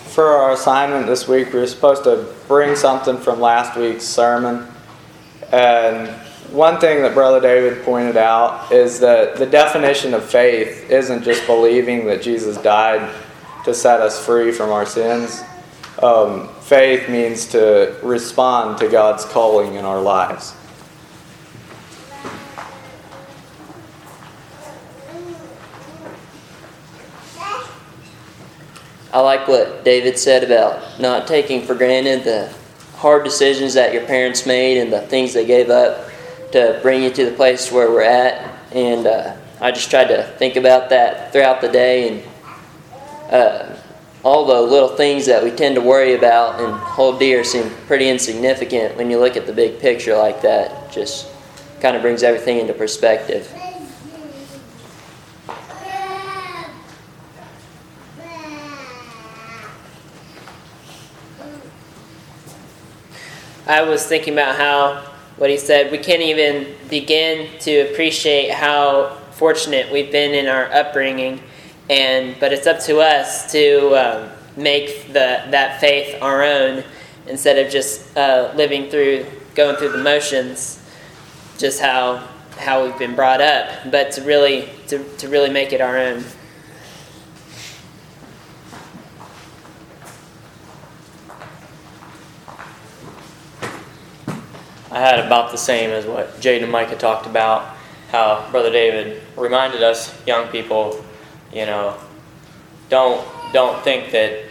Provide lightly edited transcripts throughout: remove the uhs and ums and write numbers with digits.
For our assignment this week, we were supposed to bring something from last week's sermon. And one thing that Brother David pointed out is that the definition of faith isn't just believing that Jesus died to set us free from our sins. Faith means to respond to God's calling in our lives. I like what David said about not taking for granted the hard decisions that your parents made and the things they gave up to bring you to the place where we're at. And I just tried to think about that throughout the day, and all the little things that we tend to worry about and hold dear seem pretty insignificant when you look at the big picture like that. Just kind of brings everything into perspective. I was thinking about what he said, we can't even begin to appreciate how fortunate we've been in our upbringing, but it's up to us to make that faith our own instead of just going through the motions, just how we've been brought up, but to really make it our own. I had about the same as what Jade and Micah talked about, how Brother David reminded us young people, don't think that,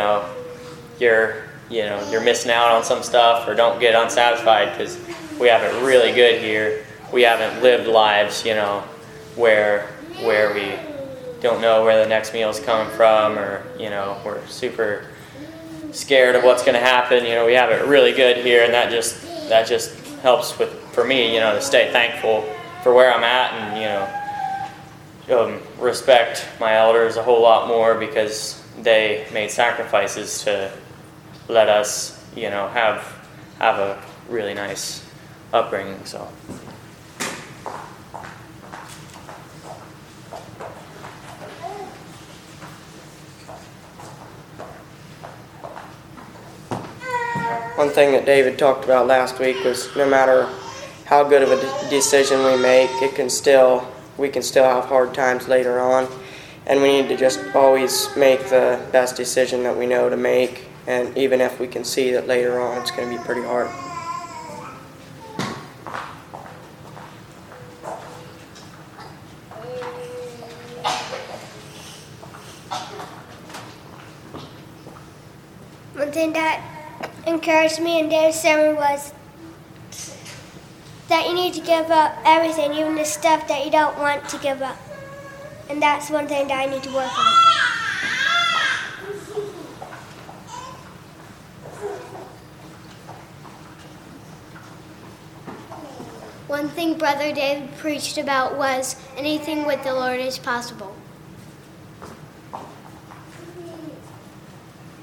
you're missing out on some stuff, or don't get unsatisfied, because we have it really good here. We haven't lived lives, where we don't know where the next meal is coming from, or, we're super scared of what's going to happen. We have it really good here, and that just helps for me, to stay thankful for where I'm at, and respect my elders a whole lot more, because they made sacrifices to let us, have a really nice upbringing. So. One thing that David talked about last week was no matter how good of a decision we make, we can still have hard times later on, and we need to just always make the best decision that we know to make, and even if we can see that later on it's going to be pretty hard. One thing that encouraged me in David's sermon was that you need to give up everything, even the stuff that you don't want to give up. And that's one thing that I need to work on. One thing Brother David preached about was anything with the Lord is possible.